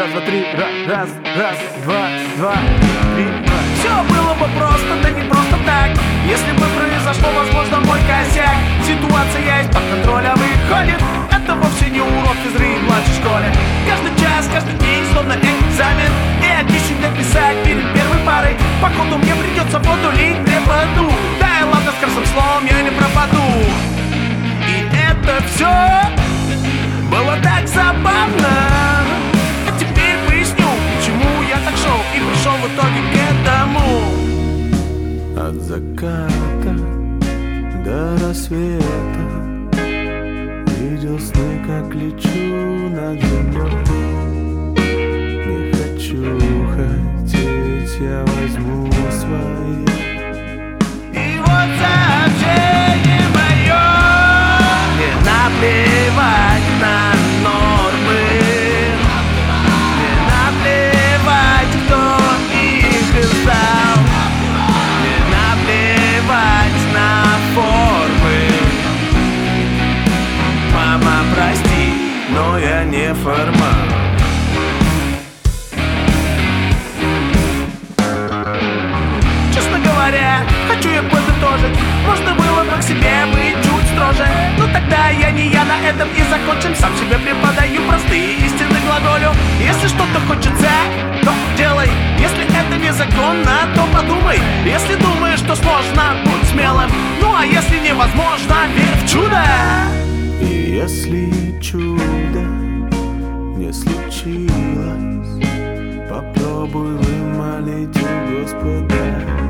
два, три, раз, два, три. Все было бы просто, да не просто так. Если бы произошло, возможно, мой косяк. Ситуация из-под контроля выходит. Это вовсе не урок физры в младшей школе. Каждый час, каждый день, словно экзамен. И от 10 написать перед первой парой. Походу мне придется воду лить преподу. Да и ладно, с красным словом я не пропаду. И это все было так забавно. А теперь поясню, почему я так шел и пришел в итоге к этому. От заката до рассвета видел сны, как лечу над землей. Не хочу хотеть, я возьму свои. И вот сообщение мое: не наплевать на нормы, не наплевать, кто их издал, не наплевать на формы. Мама, прости, но я не формат. Честно говоря, хочу я подытожить: можно было бы к себе быть чуть строже. Но тогда я не я, на этом и закончим. Сам себе преподаю простые истины, глаголю. Если что-то хочется, то делай. Если это незаконно, то подумай. Если думаешь, что сложно, будь смелым. Ну а если невозможно, верь в чудо. И если чудо не случилось, попробуй вымолить у Господа.